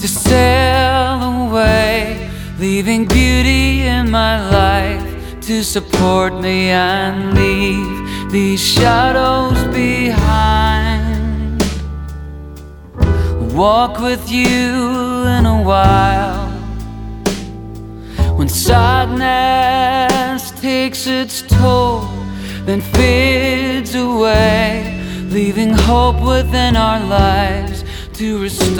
to sail away, leaving beauty in my life to support me and leave these shadows behind. Walk with you in a while when sadness takes its toll, then fades away, leaving hope within our lives to restore.